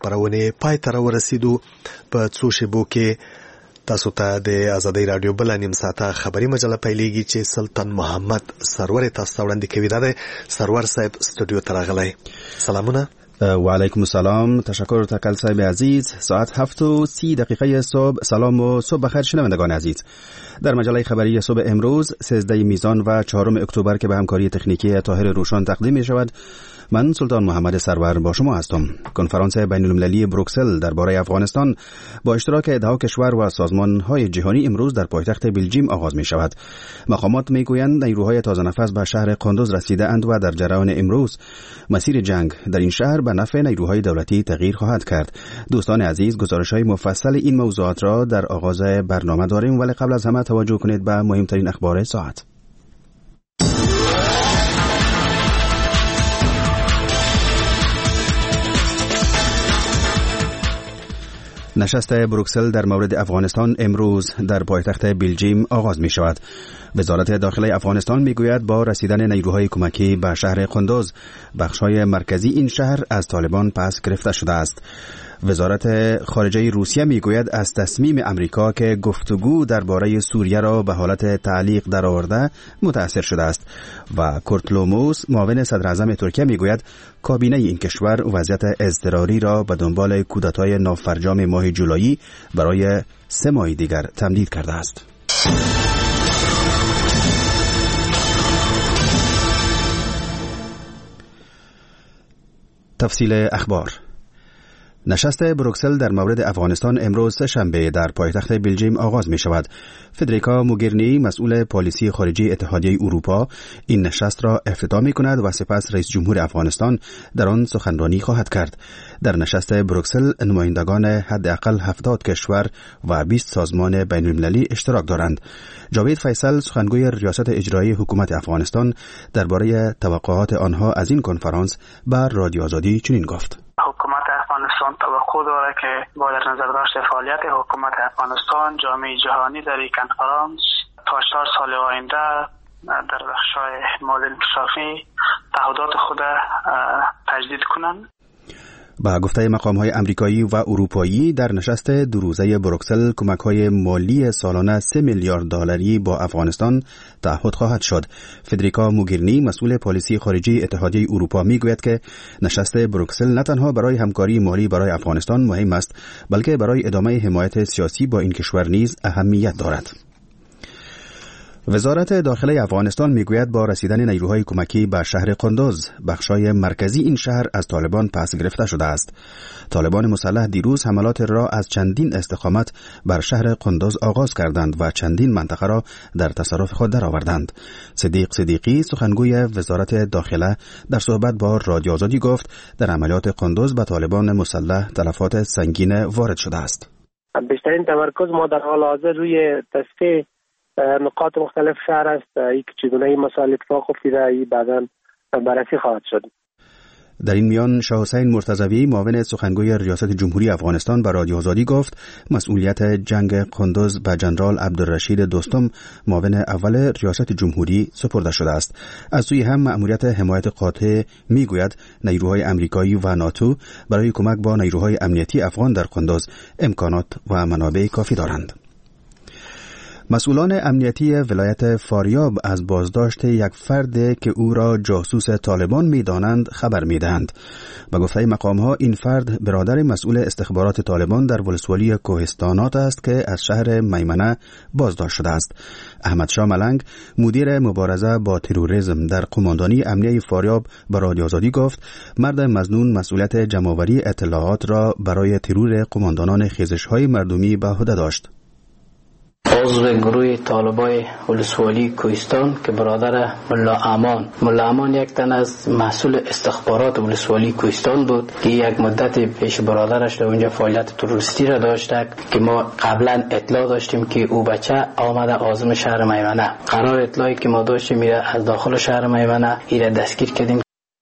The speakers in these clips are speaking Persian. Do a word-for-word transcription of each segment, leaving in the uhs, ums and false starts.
خبرونه پای ته ورسېدو. په څو شیبو کې تاسو ته د آزادۍ رادیو بل نیم ساعته خبري مجله پیلېږي چې سلطان محمد سرور تاسو ته وړاندې کوي. دا د سرور صاحب استودیو ته راغلی. سلامونه. و علیکم السلام. تشکر تکل صاحب عزیز. ساعت هفت و سی دقیقه صبح. سلام و صبح بخیر شنوندگان عزیز. در مجله خبری صبح امروز سیزده میزان و چهارم اکتبر که به همکاری تکنیکی طاهر روشان تقدیم می شود، من سلطان محمد سرور با شما هستم. کنفرانس بین المللی بروکسل درباره افغانستان با اشتراک ده کشور و سازمان‌های جهانی امروز در پایتخت بلژیم آغاز می شود. مقامات می گویند نیروهای تازه نفس به شهر قندوز رسیده اند و در جریان امروز مسیر جنگ در این شهر به نفع نیروهای دولتی تغییر خواهد کرد. دوستان عزیز، گزارش‌های مفصل این موضوعات را در آغاز برنامه داریم، ولی قبل از همه توجه کنید به مهمترین اخبار ساعت. نشست بروکسل در مورد افغانستان امروز در پایتخت بلژیم آغاز می شود. وزارت داخلی افغانستان می گوید با رسیدن نیروهای کمکی به شهر قندوز، بخش‌های مرکزی این شهر از طالبان پس گرفته شده است. وزارت خارجه روسیه می گوید از تصمیم امریکا که گفتگو درباره سوریه را به حالت تعلیق درآورده متأثر شده است و کورتلوموس معاون صدر اعظم ترکیه می گوید کابینه این کشور وضعیت اضطراری را به دنبال کودتای نافرجام ماه جولایی برای سه ماه دیگر تمدید کرده است. تفصیل اخبار. نشست بروکسل در مورد افغانستان امروز سه‌شنبه در پایتخت بلژیم آغاز می شود. فدریکا موگرینی، مسئول پالیسی خارجی اتحادیه اروپا، این نشست را افتتاح می کند و سپس رئیس جمهور افغانستان در آن سخنرانی خواهد کرد. در نشست بروکسل نمایندگان حداقل هفتاد کشور و بیست سازمان بین المللی اشتراک دارند. جاوید فیصل، سخنگوی ریاست اجرایی حکومت افغانستان، درباره توقعات آنها از این کنفرانس بر رادیو آزادی چنین گفت: حکومت افغانستان توقع داره که با در نظر داشت فعالیت حکومت افغانستان جامعه جهانی در این کنفرانس تا چهار سال آینده در بخش‌های مال انکشافی تعهدات خود تجدید کنند. با گفته مقام‌های آمریکایی و اروپایی در نشست دو روزه بروکسل کمک‌های مالی سالانه سه میلیارد دلاری با افغانستان تعهد خواهد شد. فدریکا موگرینی، مسئول پالیسی خارجی اتحادیه اروپا، میگوید که نشست بروکسل نه تنها برای همکاری مالی برای افغانستان مهم است، بلکه برای ادامه حمایت سیاسی با این کشور نیز اهمیت دارد. وزارت داخلی افغانستان میگوید با رسیدن نیروهای کمکی به شهر قندوز، بخشای مرکزی این شهر از طالبان پس گرفته شده است. طالبان مسلح دیروز حملات را از چندین استقامت بر شهر قندوز آغاز کردند و چندین منطقه را در تصرف خود درآوردند. صدیق صدیقی، سخنگوی وزارت داخله، در صحبت با رادیو آزادی گفت در عملیات قندوز به طالبان مسلح تلفات سنگین وارد شده است. بیشترین تمرکز ما در حال حاضر روی تصفیه نقاط مختلف شهر است. یک چگونه مسائل اتفاق افتاده بعداً بررسی خواهد شد. در این میان شاه حسین مرتضوی، معاون سخنگوی ریاست جمهوری افغانستان، به رادیو آزادی گفت مسئولیت جنگ قندوز به جنرال عبدالرشید دوستم، معاون اول ریاست جمهوری، سپرده شده است. از سوی هم مأموریت حمایت قاطع میگوید نیروهای آمریکایی و ناتو برای کمک با نیروهای امنیتی افغان در قندوز امکانات و منابع کافی دارند. مسئولان امنیتی ولایت فاریاب از بازداشت یک فرد که او را جاسوس طالبان می‌دانند خبر می‌دهند. به گفته مقام‌ها این فرد برادر مسئول استخبارات طالبان در ولسوالی کوهستانات است که از شهر میمنه بازداشت شده است. احمد شاه ملنگ، مدیر مبارزه با تروریسم در قماندانی امنیه فاریاب، به رادیو آزادی گفت مرد مظنون مسئولیت جمع‌آوری اطلاعات را برای ترور قماندانان خیزش‌های مردمی به عهده داشت. عضو گروه طالبای ولسوالی کوهستان که برادر ملا امان ملا امان یک تن از مسئول استخبارات ولسوالی کوهستان بود که یک مدت پیش برادرش در اونجا فعالیت تروریستی را داشته که ما قبلا اطلاع داشتیم که او بچه آمده عازم شهر میمنه. قرار اطلاعی که ما داشتیم میره از داخل شهر میمنه ایره دستگیر کردیم.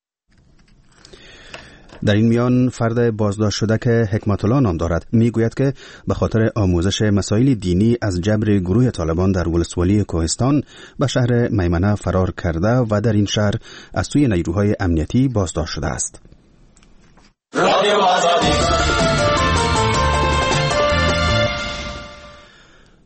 در این میان فرد بازداشت شده که حکمت الله نام دارد میگوید که به خاطر آموزش مسائل دینی از جبر گروه طالبان در ولسوالی کوهستان به شهر میمنه فرار کرده و در این شهر از سوی نیروهای امنیتی بازداشت شده است. رادیو آزادی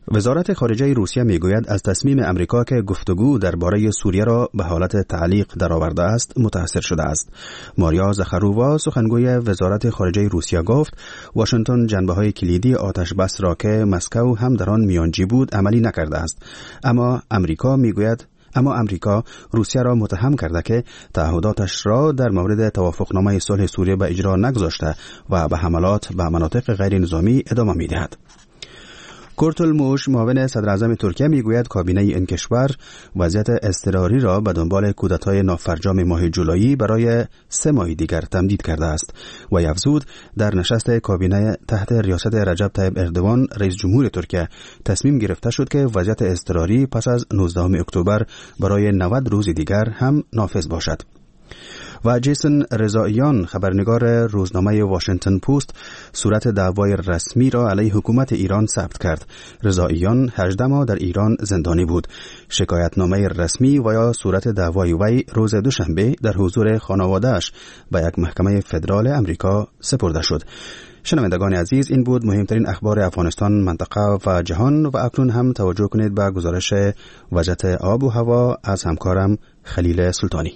وزارت خارجه روسیه میگوید از تصمیم امریکا که گفتگو درباره سوریه را به حالت تعلیق درآورده است متأثر شده است. ماریا زخرووا سخنگوی وزارت خارجه روسیه گفت واشنگتن جنبه‌های کلیدی آتش بس را که مسکو هم در آن میانجی بود عملی نکرده است. اما امریکا میگوید اما امریکا روسیه را متهم کرده که تعهداتش را در مورد توافقنامه صلح سوریه به اجرا نگذاشته و به حملات به مناطق غیر نظامی ادامه می‌دهد. کورتولموش معاون صدر اعظم ترکیه میگوید کابینه این کشور وضعیت اضطراری را به دنبال کودتای نافرجام ماه جولایی برای سه ماه دیگر تمدید کرده است و افزود در نشست کابینه تحت ریاست رجب طیب اردوان رئیس جمهور ترکیه تصمیم گرفته شد که وضعیت اضطراری پس از نوزدهم اکتبر برای نود روز دیگر هم نافذ باشد. و جیسن رضاییان خبرنگار روزنامه واشنگتن پست صورت دعوای رسمی را علیه حکومت ایران ثبت کرد. رضاییان هجده ماه در ایران زندانی بود. شکایتنامه رسمی و یا صورت دعوای وی روز دوشنبه در حضور خانواده‌اش به یک محکمه فدرال امریکا سپرده شد. شنوندگان عزیز، این بود مهمترین اخبار افغانستان، منطقه و جهان و اکنون هم توجه کنید به گزارش وضعیت آب و هوا از همکارم خلیل سلطانی.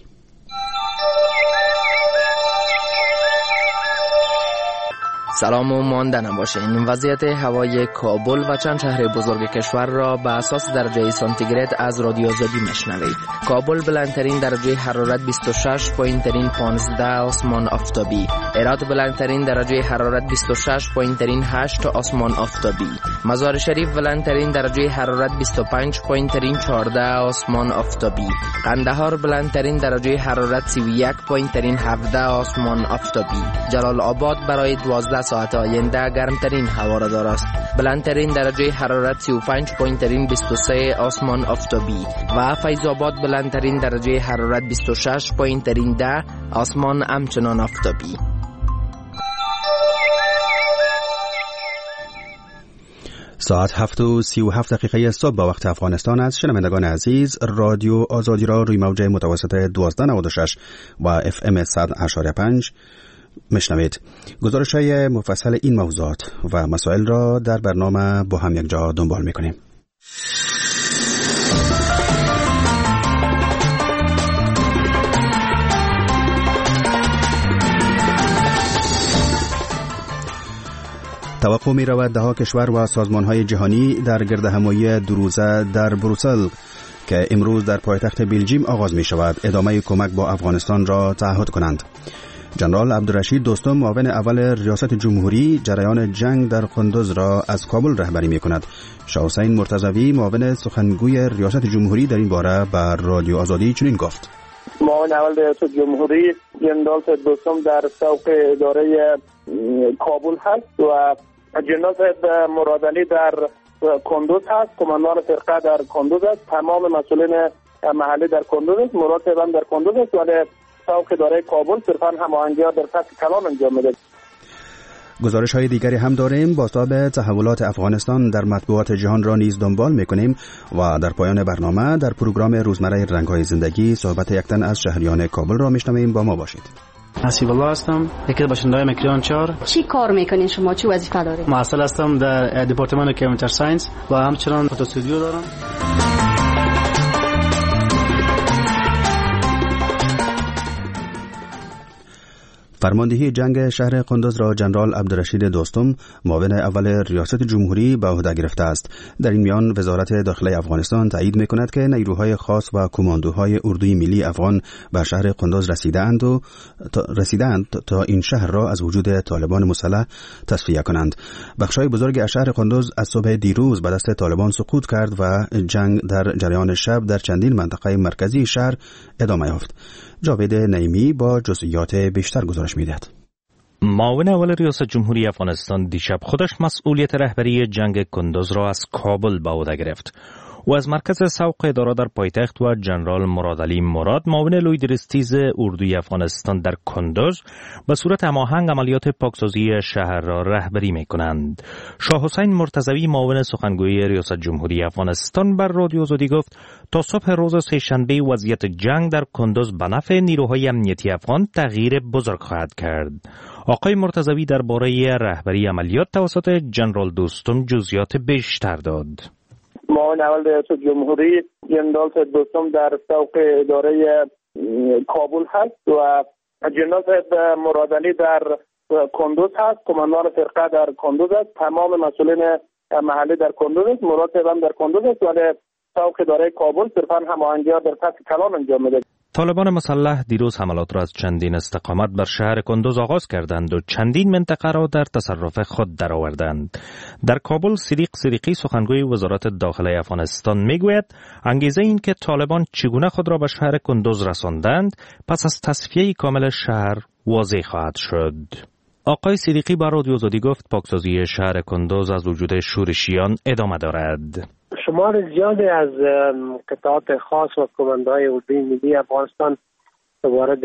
سلام و ماندن باشین. وضعیت هوای کابل و چند شهر بزرگ کشور را به اساس درجه سانتیگراد از رادیو آزادی میشنوید. کابل بلندترین درجه حرارت بیست و شش، پایینترین پانزده، آسمان آفتابی. هرات بلندترین درجه حرارت بیست و شش، پایینترین هشت، آسمان آفتابی. مزار شریف بلندترین درجه حرارت بیست و پنج، پایینترین چهارده، آسمان آفتابی. قندهار بلندترین درجه حرارت سی و یک، پایینترین هفده، آسمان آفتابی. جلال آباد برای دوازده ساعت آینده گرمترین هوا را دارد. بلندترین درجه حرارت سی و پنج، پایینترین بیست و سه، آسمان آفتابی. و فیض آباد بلندترین درجه حرارت بیست و شش، پایینترین ده، آسمان همچنان آفتابی. ساعت هفت و سی و هفت دقیقه صبح به وقت افغانستان است. شنوندگان عزیز، رادیو آزادی را روی موج متوسط دوازده نود و شش و اف ام صد و هشت و پنج مشنوید. گزارش های مفصل این موضوعات و مسائل را در برنامه با هم یک جا دنبال میکنیم. توقع می رود دهها کشور و سازمان های جهانی در گردهمایی دو روزه در بروسل که امروز در پایتخت بلژیم آغاز می شود ادامه کمک با افغانستان را تعهد کنند. جنرال عبدالرشید دوستم معاون اول ریاست جمهوری جریان جنگ در قندوز را از کابل رهبری می کند. شاه حسین مرتضوی معاون سخنگوی ریاست جمهوری در این باره بر رادیو آزادی چنین گفت: معاون اول ریاست جمهوری جنرال دوستم در سوق اداره کابل هست و جنرال مرادعلی در کندوز هست. کماندان فرقه در کندوز است. تمام مسئولین محلی در کندوز است. مراتب هم در کندوز است، ولی سوق اداره کابل صرفاً هماهنگی‌ها در سطح کلان انجام میده. گزارش های دیگری هم داریم. بازتاب تحولات افغانستان در مطبوعات جهان را نیز دنبال میکنیم و در پایان برنامه در پروگرام روزمره رنگ‌های زندگی صحبت یک تن از شهریان کابل را میشنویم. با ما باشید. حسیب الله هستم، یکی از باشنده‌های مکریان چهار. چی کار میکنین شما؟ چی وظیفه دارید؟ معسل هستم در دپارتمان کامپیوتر ساینس و همچنان فوتو استودیو دارم. فرماندهی جنگ شهر قندوز را جنرال عبدالرشید دوستم معاون اول ریاست جمهوری به عهده گرفته است. در این میان وزارت داخله افغانستان تایید میکند که نیروهای خاص و کماندوهای اردوی ملی افغان به شهر قندوز رسیدند و تا رسیدند تا این شهر را از وجود طالبان مسلح تصفیه کنند. بخشای بزرگ از شهر قندوز از صبح دیروز به دست طالبان سقوط کرد و جنگ در جریان شب در چندین منطقه مرکزی شهر ادامه یافت. جاوید نعیمی با جزئیات بیشتر گزارش می‌دهد. معاون اول ریاست جمهوری افغانستان دیشب خودش مسئولیت رهبری جنگ کندوز را از کابل به عهده گرفت و از مرکز سوق اداره در پایتخت و جنرال مرادعلی مراد معاون لویدرستیز اردوی افغانستان در کندوز به صورت هماهنگ عملیات پاکسازی شهر را رهبری می‌کنند. شاه حسین مرتضوی معاون سخنگوی ریاست جمهوری افغانستان بر رادیو آزادی گفت تا صبح روز سه‌شنبه وضعیت جنگ در کندوز به نفع نیروهای امنیتی افغان تغییر بزرگ خواهد کرد. آقای مرتضوی درباره رهبری عملیات توسط جنرال دوستم جزئیات بیشتر داد. معاون اول ریاست جمهوری جنرال دوستم در سوق اداره کابل هست و جنرال مرادلی در کندوز هست، کماندان فرقه در کندوز است. تمام مسئولین محلی در کندوز است، مراد هم در کندوز است، ولی سوق اداره کابل صرفا هماهنگی‌ها در سطح کلان انجام میده. طالبان مسلح دیروز حملات را از چندین استقامت بر شهر کندوز آغاز کردند و چندین منطقه را در تصرف خود درآوردند. در کابل صدیق صدیقی سخنگوی وزارت داخله افغانستان میگوید انگیزه این که طالبان چگونه خود را به شهر کندوز رساندند پس از تصفیه کامل شهر واضح خواهد شد. آقای صدیقی با رادیو آزادی گفت پاکسازی شهر کندوز از وجود شورشیان ادامه دارد. شمار زیادی از قطعات خاص و کماندهای اردوی ملی افغانستان وارد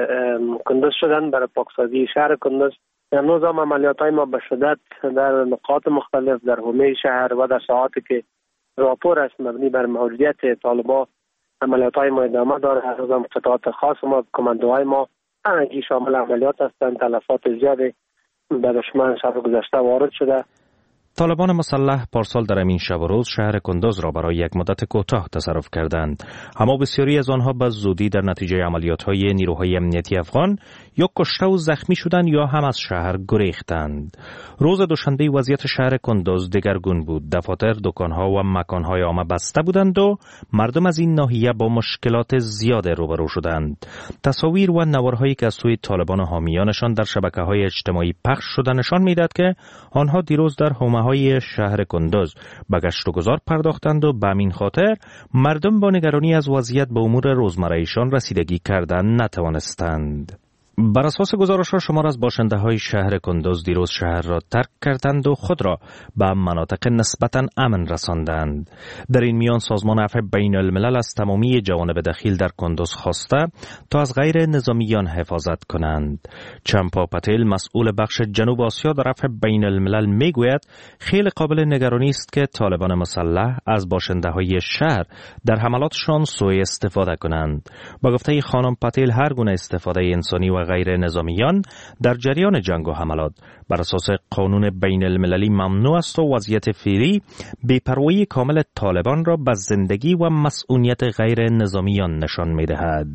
کندوز شدند برای پاکسازی شهر کندوز. امروز هم عملیات‌های ما به شدت در نقاط مختلف در حومه شهر و در ساعاتی که راپور است مبنی بر موجودیت طالبان عملیات‌های ما ادامه دارد. هنوز هم قطعات خاص ما کماندوهای ما همگی شامل عملیات هستند. تلفات زیادی به دشمن شب گذشته وارد شده. طالبان مسلح پارسال در همین شب و روز شهر کندوز را برای یک مدت کوتاه تصرف کردند، اما بسیاری از آنها به زودی در نتیجه عملیات‌های نیروهای امنیتی افغان یا کشته و زخمی شدند یا هم از شهر گریختند. روز دوشنبه وضعیت شهر کندوز دگرگون بود. دفاتر، دکان‌ها و مکان‌های عامه بسته بودند و مردم از این ناحیه با مشکلات زیاد روبرو شدند. تصاویر و نوارهایی که از سوی طالبان و حامیانشان در شبکه‌های اجتماعی پخش شده نشان می‌دهد که آنها دیروز در حومه های شهر کندوز به گشت و گذار پرداختند و به همین خاطر مردم با نگرانی از وضعیت به امور روزمره‌ایشان رسیدگی کردن نتوانستند. بر اساس گزارش‌ها شمار از باشنده‌های شهر کندوز دیروز شهر را ترک کردند و خود را به مناطق نسبتاً امن رساندند. در این میان سازمان عفو بین الملل از تمامی جوانب دخیل در کندوز خواسته تا از غیر نظامیان حفاظت کنند. چمپا پتیل مسئول بخش جنوب آسیا در عفو بین الملل میگوید خیلی قابل نگرانی است که طالبان مسلح از باشنده‌های شهر در حملاتشان سوء استفاده کنند. با گفته خانم پتیل هر گونه استفاده انسانی و غیر نظامیان در جریان جنگ و حملات بر اساس قانون بین المللی ممنوع است و وضعیت فعلی بی‌پروایی کامل طالبان را به زندگی و مسئولیت غیر نظامیان نشان می‌دهد.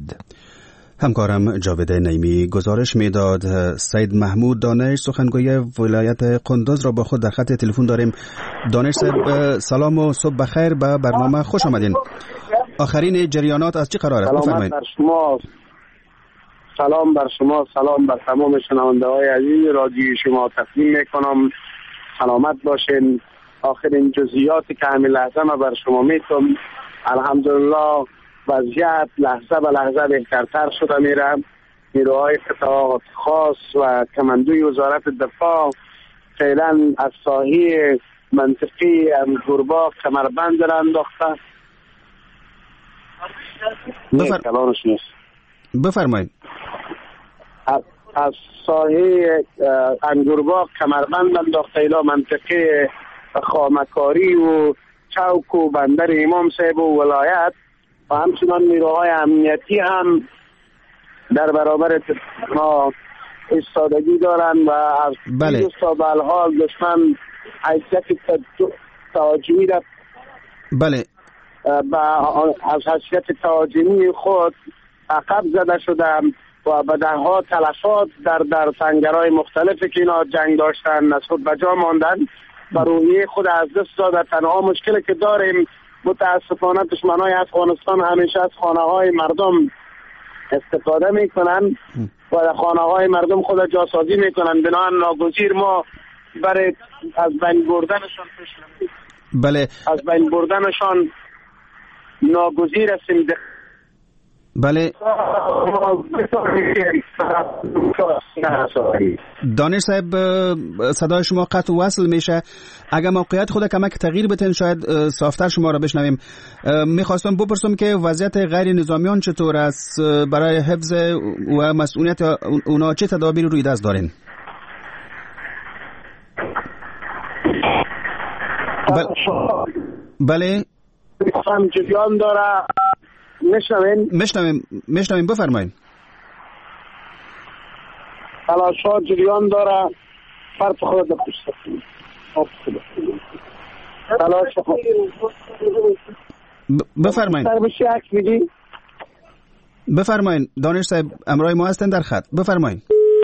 همکارم جاوید نعیمی گزارش میداد. سید محمود دانش سخنگوی ولایت کندوز را با خود در خط تلفن داریم. دانش صاحب سلام و صبح بخیر، به برنامه خوش آمدین. آخرین جریانات از چه قرار است؟ بفرمایید. سلام بر شما، سلام بر تمام شنونده‌های عزیز رادیو شما تسلیم میکنم. سلامت باشین. آخرین جزئیاتی که همین لحظه ما بر شما میتونم، الحمدلله وضعیت لحظه به لحظه بهترتر شده میره. نیروهای قطعات خاص و کماندوی وزارت دفاع فعلا از ساحه منطقی گورباغ کمربند را انداخته. بفر... بفرمایید. از ساحه انگورباغ کمربند انداخته الى منطقه خامکاری و چوک و بندر امام صاحب و ولایت و همچنان نیروهای امنیتی هم در برابر ما ایستادگی دارن و از بله. تا به الحال دشمن حیثیت تهاجمی را بله از حیثیت تهاجمی خود عقب زده شده و به دهها تلفات در در سنگرهای مختلفی که اینا جنگ داشتن از خود بجا ماندن و روحیه خود از دست داده. تنها مشکلی که داریم متاسفانه دشمنای افغانستان همیشه از خانه های مردم استفاده میکنن و در خانه های مردم خود جاسازی میکنن. بنابراین ناگزیر ما برای از بین بردنشان پیش بله از بین بردنشان ناگزیر هستیم. بله دانش صاحب صدای شما قطع و وصل میشه. اگر موقعیت خود کمک تغییر بتین شاید صافتر شما را بشنویم. میخواستم بپرسم که وضعیت غیر نظامیان چطور است؟ برای حفظ و مسئولیت اونا چه تدابیر روی دست دارین؟ بله هم جریان داره. میشنوین؟ میشنویم میشنویم بفرمایید. تلاشات جریان داره. فرد خود بپرسید. بفرمایید. بفرمایید دانش صاحب امرای ما هستن در خط. بفرمایید.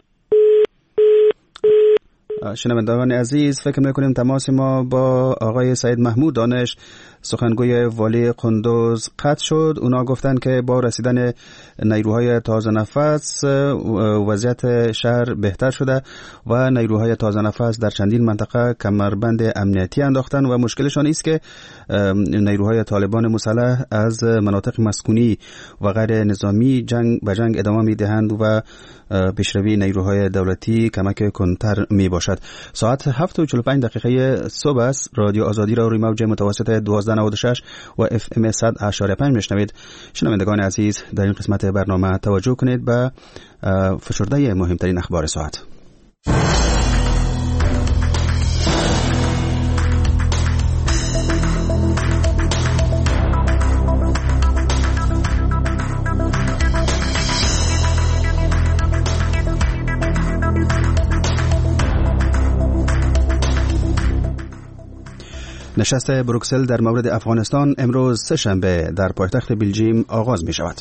شنوندگان عزیز، فکر میکنیم تماس ما با آقای سعید محمود دانش سخنگوی والی قندوز قطع شد. اونا گفتن که با رسیدن نیروهای تازه نفس وضعیت شهر بهتر شده و نیروهای تازه نفس در چندین منطقه کمربند امنیتی انداختن و مشکلشان است که نیروهای طالبان مسلح از مناطق مسکونی و غیر نظامی جنگ به جنگ ادامه میدهند و پیشروی نیروهای دولتی کمک کنتر می باشد. ساعت هفت و چهل و پنج دقیقه صبح است. رادیو آزادی را روی موج متوسط دوازده نود و شش و اف ام صد و هشت و پنج میشنوید. شنوندگان عزیز، در این قسمت برنامه توجه کنید به فشرده مهمترین اخبار ساعت. نشست بروکسل در مورد افغانستان امروز سه شنبه در پایتخت بلژیم آغاز می شود.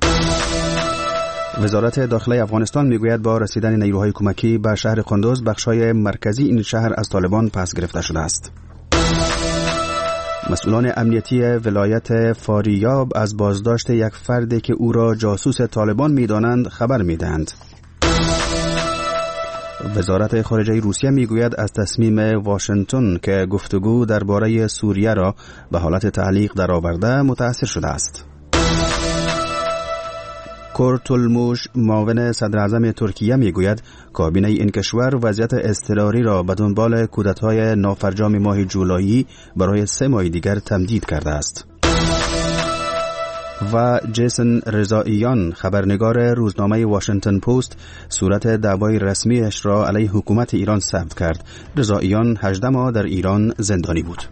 وزارت داخلی افغانستان می گوید با رسیدن نیروهای کمکی به شهر قندوز بخش‌های مرکزی این شهر از طالبان پس گرفته شده است. مسئولان امنیتی ولایت فاریاب از بازداشت یک فردی که او را جاسوس طالبان می دانند خبر می دهند. وزارت خارجه روسیه میگوید از تصمیم واشنگتن که گفتگو درباره سوریه را به حالت تعلیق درآورده متأثر شده است. کورتولموش معاون صدر اعظم ترکیه میگوید کابینه این کشور وضعیت اضطراری را به دنبال کودتای نافرجام ماه جولایی برای سه ماه دیگر تمدید کرده است. و جیسن رضائیان خبرنگار روزنامه واشنگتن پست صورت دعوای رسمیش را علیه حکومت ایران ثبت کرد. رضائیان هجده ماه در ایران زندانی بود.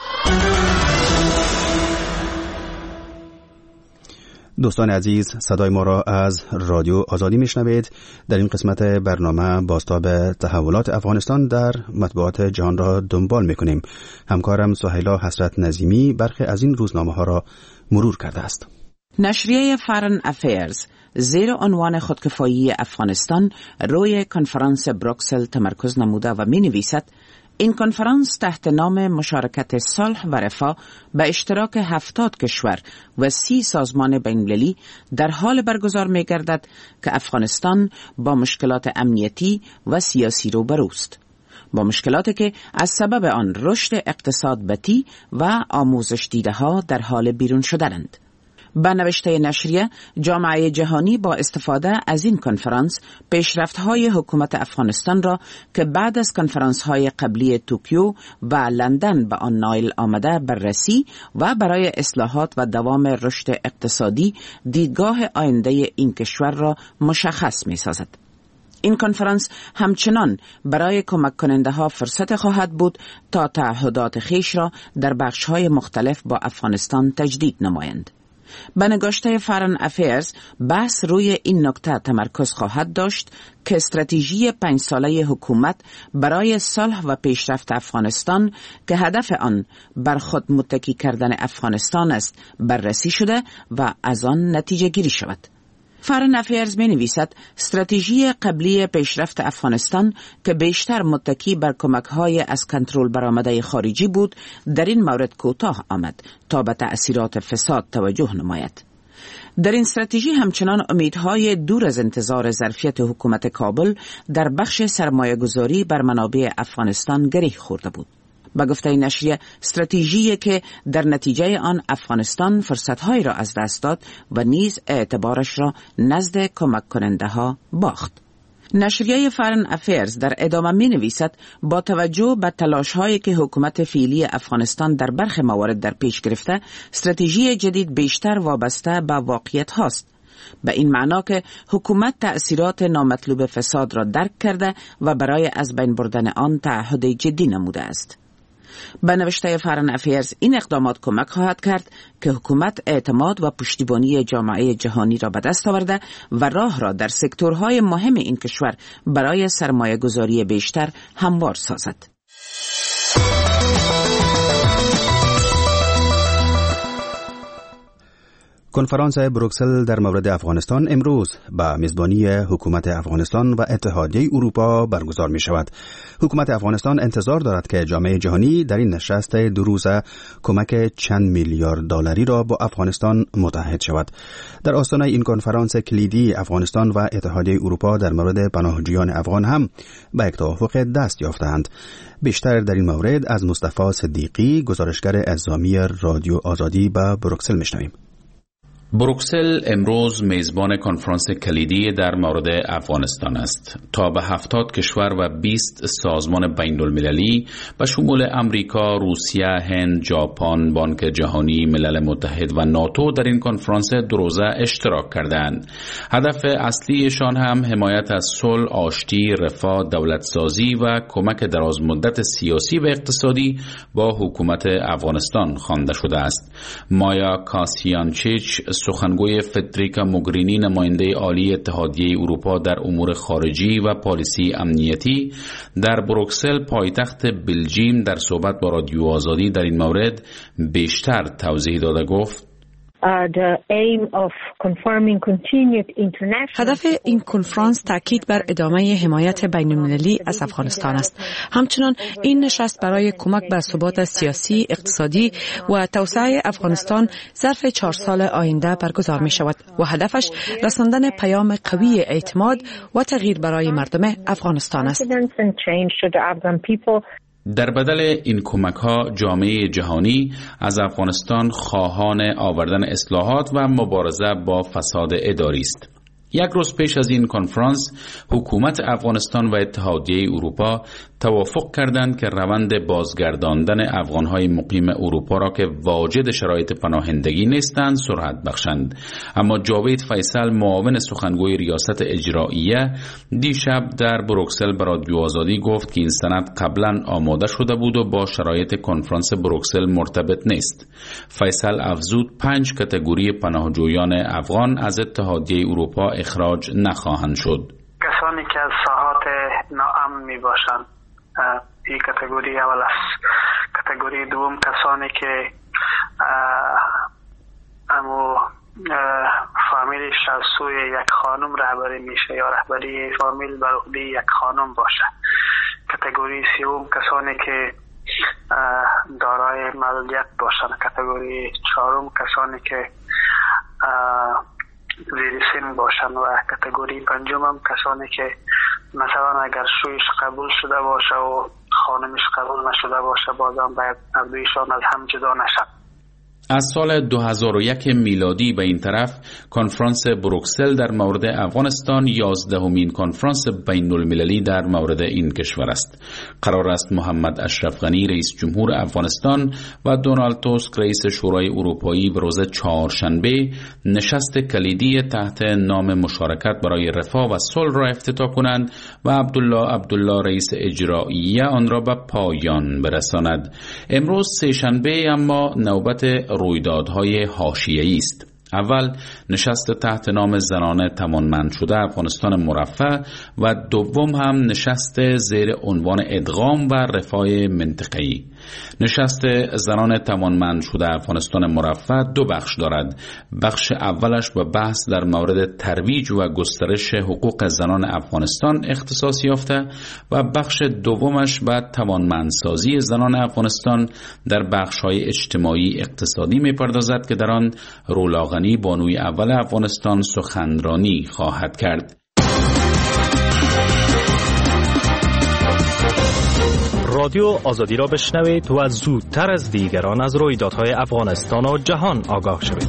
دوستان عزیز، صدای ما را از رادیو آزادی میشنوید. در این قسمت برنامه بازتاب تحولات افغانستان در مطبوعات جهان را دنبال میکنیم. همکارم سهیلا حسرت نظیمی برخی از این روزنامه ها را مرور کرده است. نشریه فارن افیرز زیر عنوان خودکفایی افغانستان روی کنفرانس بروکسل تمرکز نموده و می نویسد این کنفرانس تحت نام مشارکت صلح و رفاه به اشتراک هفتاد کشور و سی سازمان بین‌المللی در حال برگزار می گردد که افغانستان با مشکلات امنیتی و سیاسی روبروست. با مشکلاتی که از سبب آن رشد اقتصاد بطی و آموزش دیده ها در حال بیرون شدند. به نوشته نشریه، جامعه جهانی با استفاده از این کنفرانس پیشرفت‌های حکومت افغانستان را که بعد از کنفرانس‌های قبلی توکیو و لندن به آن نائل آمده بررسی و برای اصلاحات و دوام رشد اقتصادی دیدگاه آینده این کشور را مشخص می‌سازد. این کنفرانس همچنان برای کمک کننده ها فرصت خواهد بود تا تعهدات خیش را در بخش‌های مختلف با افغانستان تجدید نمایند. به نگاشته فارن افیرز بحث روی این نکته تمرکز خواهد داشت که استراتژی پنج ساله حکومت برای صلح و پیشرفت افغانستان که هدف آن بر خود متکی کردن افغانستان است بررسی شده و از آن نتیجه گیری شود. فارن افیرز می نویسد استراتژی قبلی پیشرفت افغانستان که بیشتر متکی بر کمک‌های از کنترل برآمده خارجی بود در این مورد کوتاه آمد تا به تأثیرات فساد توجه نماید. در این استراتژی همچنان امیدهای دور از انتظار ظرفیت حکومت کابل در بخش سرمایه‌گذاری بر منابع افغانستان گره خورده بود. با گفته نشریه استراتژی که در نتیجه آن افغانستان فرصت‌های را از دست داد و نیز اعتبارش را نزد کمک کننده ها باخت. نشریه فارن افیرز در ادامه می نویسد با توجه به تلاش‌هایی که حکومت فعلی افغانستان در برخی موارد در پیش گرفته، استراتژی جدید بیشتر وابسته به واقعیت هاست. به این معنا که حکومت تأثیرات نامطلوب فساد را درک کرده و برای از بین بردن آن تعهد جدی نموده است. به نوشته فارن افیرز این اقدامات کمک خواهد کرد که حکومت اعتماد و پشتیبانی جامعه جهانی را به دست آورده و راه را در سکتورهای مهم این کشور برای سرمایه گذاری بیشتر هموار سازد. کنفرانس بروکسل در مورد افغانستان امروز با میزبانی حکومت افغانستان و اتحادیه اروپا برگزار می شود. حکومت افغانستان انتظار دارد که جامعه جهانی در این نشست دو روزه کمک چند میلیارد دلاری را با افغانستان متحد شود. در آستانه این کنفرانس کلیدی افغانستان و اتحادیه اروپا در مورد پناهجویان افغان هم به یک توافق دست یافتند. بیشتر در این مورد از مصطفی صدیقی، گزارشگر اعزامی رادیو آزادی به بروکسل میشنویم. بروکسل امروز میزبان کنفرانس کلیدی در مورد افغانستان است. تا به هفتاد کشور و بیست سازمان بین المللی به شمول امریکا، روسیه، هند، ژاپن، بانک جهانی، ملل متحد و ناتو در این کنفرانس دو روزه اشتراک کردند. هدف اصلیشان هم حمایت از صلح، آشتی، رفاه، دولتسازی و کمک دراز مدت سیاسی و اقتصادی با حکومت افغانستان خوانده شده است. مایا کاسیانچیچ، سخنگوی فدریکا موگرینی، نماینده عالی اتحادیه اروپا در امور خارجی و پالیسی امنیتی در بروکسل پایتخت بلژیم، در صحبت با رادیو آزادی در این مورد بیشتر توضیح داده گفت: هدف این کنفرانس تاکید بر ادامه حمایت بین المللی از افغانستان است. همچنان این نشست برای کمک به ثبات سیاسی، اقتصادی و توسعه افغانستان ظرف چهار سال آینده برگزار می شود و هدفش رساندن پیام قوی اعتماد و تغییر برای مردم افغانستان است. در بدل این کمک‌ها جامعه جهانی از افغانستان خواهان آوردن اصلاحات و مبارزه با فساد اداری است. یک روز پیش از این کنفرانس حکومت افغانستان و اتحادیه اروپا توافق کردند که روند بازگرداندن افغانهای مقیم اروپا را که واجد شرایط پناهندگی نیستند سرعت بخشند. اما جاوید فیصل، معاون سخنگوی ریاست اجراییه، دیشب در بروکسل به رادیو آزادی گفت که این سند قبلا آماده شده بود و با شرایط کنفرانس بروکسل مرتبط نیست. فیصل افزود پنج کاتگوری پناهجویان افغان از اتحادیه اروپا اخراج نخواهند شد. کسانی که از ساحات ناامن می باشند، این کاتگوری اول است. کاتگوری دوم کسانی که امو فامیلش از سوی یک خانم رهبری میشه یا رهبری فامیل بر عهده یک خانم باشه. کاتگوری سوم کسانی که دارای معلولیت باشند. کاتگوری چهارم کسانی که زیر سن باشن و کاتگوری پنجم هم کسانی که مثلا اگر شویش قبول شده باشه و خانمش قبول نشده باشه بازم باید از دویشان از هم جدا نشد. از سال دو هزار و یک میلادی به این طرف کنفرانس بروکسل در مورد افغانستان یازدهمین کنفرانس بین المللی در مورد این کشور است. قرار است محمد اشرف غنی رئیس جمهور افغانستان و دونالد توسک رئیس شورای اروپایی به روز چهارشنبه نشست کلیدی تحت نام مشارکت برای رفاه و صلح را افتتاح کنند و عبدالله عبدالله رئیس اجرایی آن را به پایان برساند. امروز سه‌شنبه اما نوبت رویدادهای حاشیه‌ای است. اول نشست تحت نام زنان توانمند شده افغانستان مرفه و دوم هم نشست زیر عنوان ادغام و رفاه منطقه‌ای. نشست زنان توانمند شده افغانستان مرفه دو بخش دارد. بخش اولش به بحث در مورد ترویج و گسترش حقوق زنان افغانستان اختصاص یافته و بخش دومش به توانمندسازی زنان افغانستان در بخش‌های اجتماعی اقتصادی می‌پردازد که در آن رولا غنی بانوی اول افغانستان سخنرانی خواهد کرد. رادیو آزادی را بشنوید و زودتر از دیگران از رویدادهای افغانستان و جهان آگاه شوید.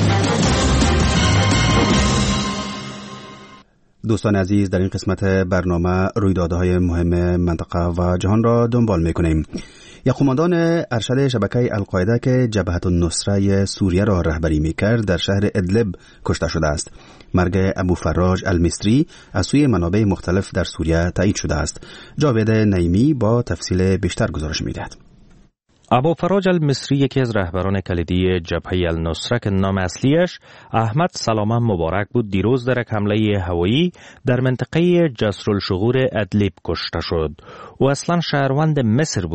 دوستان عزیز، در این قسمت برنامه رویدادهای مهم منطقه و جهان را دنبال می‌کنیم. یک قماندان ارشد شبکه القاعده که جبهت النصره سوریه را رهبری می‌کرد در شهر ادلب کشته شده است. مرگ ابو فراج المصری از سوی منابع مختلف در سوریه تایید شده است. جاوید نعیمی با تفصیل بیشتر گزارش می‌دهد. ابو فراج المصری یکی از رهبران کلیدی جبهه النصره که نام اصلیش احمد سلامه مبارک بود، دیروز در یک حمله هوایی در منطقه جسر الشغور ادلب کشته شد. او اصلا شهروند مصر بود و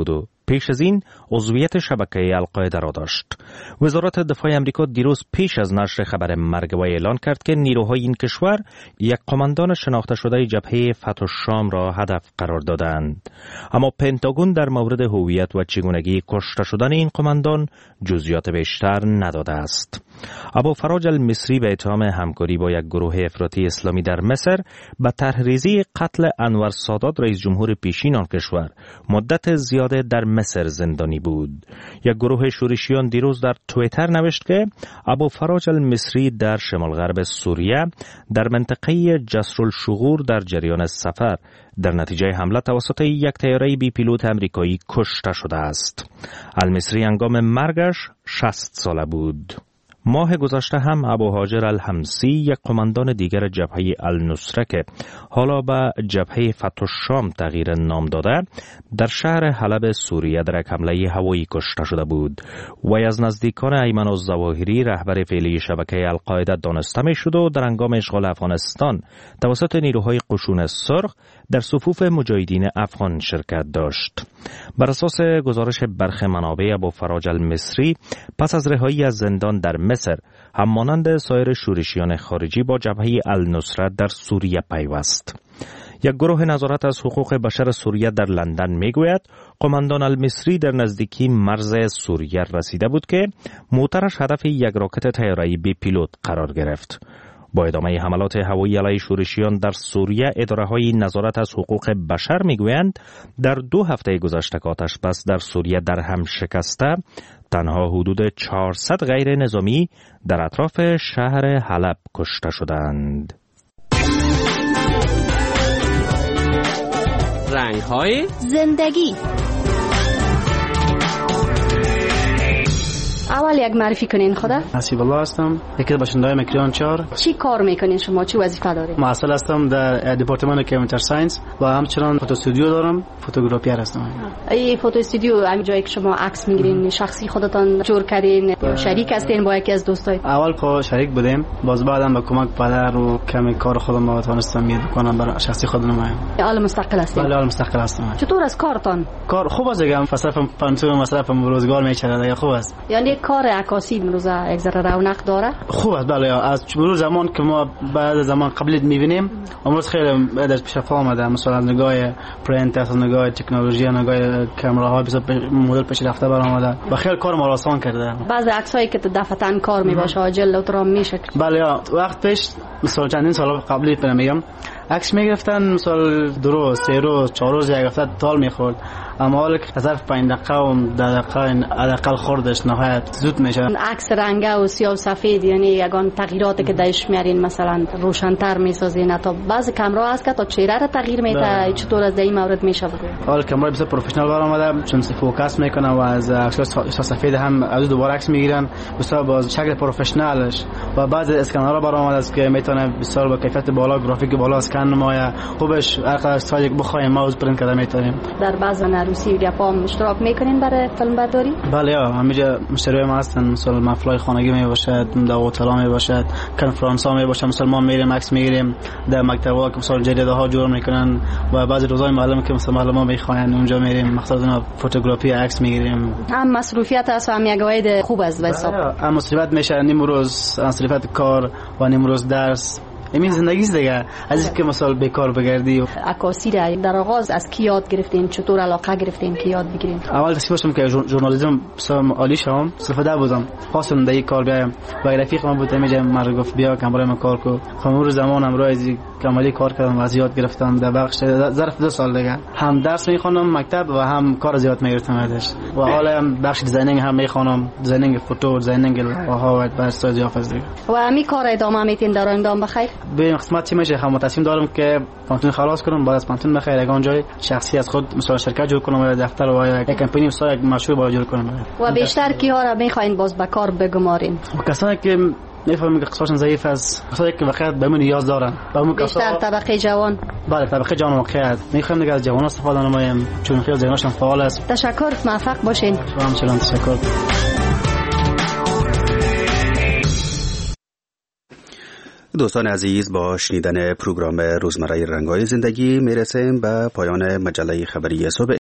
پیش از این عضویت شبکه القاعده را داشت. وزارت دفاع امریکا دیروز پیش از نشر خبر مرگ وی اعلان کرد که نیروهای این کشور یک قماندان شناخته شده جبهه فتح الشام را هدف قرار دادند. اما پنتاگون در مورد هویت و چگونگی کشته شدن این قماندان جزئیات بیشتر نداده است. ابو فراج المصری به اتهام همکاری با یک گروه افراطی اسلامی در مصر به طرحریزی قتل انور سادات رئیس جمهور پیشین آن کشور مدت زیاده در مصر زندانی بود. یک گروه شورشیان دیروز در توییتر نوشت که ابو فراج المصری در شمال غرب سوریه در منطقه جسر الشغور در جریان سفر در نتیجه حمله توسط یک طیاره بی پیلوت آمریکایی کشته شده است. المصری هنگام مرگش شصت ساله بود. ماه گذشته هم ابو هاجر الحمسی یک قماندان دیگر جبهه النصره که حالا به جبهه فتح الشام تغییر نام داده در شهر حلب سوریه در یک حمله هوایی کشته شده بود. وی از نزدیکان ایمن الظواهری رهبر فعلی شبکه القاعده دانسته می شد و در هنگام اشغال افغانستان توسط نیروهای قشون سرخ در صفوف مجاهدین افغان شرکت داشت. بر اساس گزارش برخی منابع ابو فراج المصری پس از رهایی از زندان در مصر هم مانند سایر شورشیان خارجی با جبهه النصره در سوریه پیوست. یک گروه نظارت از حقوق بشر سوریه در لندن میگوید قماندان المصری در نزدیکی مرز سوریه رسیده بود که موترش هدف یک راکت طیاره‌ای بی پیلوت قرار گرفت. با ادامه حملات هوایی علیه شورشیان در سوریه، اداره‌های نظارت از حقوق بشر میگویند در دو هفته گذشته که آتش بس در سوریه در هم شکسته، تنها حدود چهارصد غیر نظامی در اطراف شهر حلب کشته شدند. رنگ‌های زندگی. اول یک معرفی کنین خدا. نصیب الله هستم، یکی از باشنده‌های مکریان چهار. چی کار میکنین شما؟ چی وظیفه دارید؟ معسل هستم در دپارتمان کامپیوتر ساینس و همچنان فوتو استودیو دارم، فوتوگرافیر هستم. این فوتو استودیو همین جایی که شما عکس میگیرین شخصی خودتان جور کردین یا شریک هستین با یکی از دوستای؟ اول که شریک بودیم، باز بعدم با کمک پدر و کمی کار خودم رو توانستم میاد بکنم برای شخصی خودم. حالا مستقل هستین؟ بله، حالا مستقل هستم. چطور از کارتان؟ کار خوب است دیگه، مصرف پنتون مصرف روزگار میچره دیگه، خوب است. یعنی کار عکاسی امروز یک ذره رونق داره؟ خوب است. بله، از مرور زمان که ما بعد زمان قبلی می‌بینیم امروز خیلی در پیشرفت آمده، مثلا نگاه پرینت، از نگاه تکنولوژی، نگاه کامراها بسیار مدل پیشرفته برآمده و خیلی کار ما را آسان کرده. بعضی عکسایی که دفعتاً کار میباشه عاجل و ترام میشه. بله، وقت پیش مثلا چندین سال قبلی میگم عکس میگرفتن، مثلا دو روز، سه روز، چهار روز یک هفته طول میخورد، اما حالا که ظرف پنج دقیقه و ده دقیقه حداقل خوردش نهایت زود میشه. عکس رنگه و سیاه و سفید، یعنی یگان تغییراتی که درش میارین، مثلا روشن‌تر میسازین، تا بعضی کامرا هست که تا چهره رو تغییر میده. چطور از این مورد میشه بگو؟ حالا کامرا بسیار پروفشنال برآمده، چون فوکس میکنه و از عکس سفید هم از دوباره عکس میگیرن بسیار با شکل پروفشنالش، و بعضی اسکنرها برآمده است که میتونه بسیار با کیفیت بالا، گرافیک بالا اسکن نماید. خوبش هر قدر استایل بخوایم ماوس پرینت کرده میتونیم. در بعضی عروسی و گپام اشتراک میکنین برای فیلم برداری؟ بله، همینجا مشتریای ما هستن، مثلا محفلای خانگی می باشد، در هتل می باشد، کنفرانس ها می باشد، مثلا ما میریم عکس میگیریم در مکتبا که مثلا جریده ها جور میکنن، و بعضی روزای معلم که مثلا معلم ها میخواین اونجا میریم، مقصد فوتوگرافی عکس میگیریم. هم مسئولیت است و هم یک واحد خوب است به حساب. هم مسئولیت میشه، نیم روز مسئولیت کار و نیم روز درس. این زندگی است دیگه، از اینکه مثلا بیکار بگردی. عکاسی را در آغاز از کی یاد گرفتین؟ چطور علاقه گرفتین که یاد بگیرین؟ اول تصمیم داشتم که ژورنالیسم بسیار عالی شوم، استفاده بودم، خواستم در این کار بیایم و رفیق من بود میگه من گفت بیا کامرای من کار کو. خمور زمانم رو از کمالی کار کردم و از یاد گرفتم در بخش ظرف دو سال دیگه، هم درس میخونم مکتب و هم کار زیاد میگرفتم ازش، و حالا هم بخش دیزاینینگ هم میخونم، دیزاینینگ فوتو، دیزاینینگ لوحه و بس اضافه دیگه. و همین کار ادامه میتین در آینده بخیر؟ به قسمتی میشه هم تصمیم دارم که پانتون خلاص کنم، بعد از پانتون بخیر یگان جای شخصی از خود مثلا شرکت جور کنم، یا دفتر و یک کمپانی مثلا یک مشروع بالا جور کنم. و بیشتر کیها را میخواین باز به کار بگمارین؟ کسایی که میفهمن که اقتصادشون ضعیف است، کسایی که واقعا به من نیاز دارن، بیشتر طبقه جوان. بله، طبقه جوان واقعا میخوام دیگه از جوان استفاده نمایم، چون خیلی ذهنشون فعال است. تشکر، موفق باشین. همچنان تشکر. دوستان عزیز، با شنیدن پروگرام روزمره رنگ‌های زندگی میرسیم به پایان مجله خبری صبح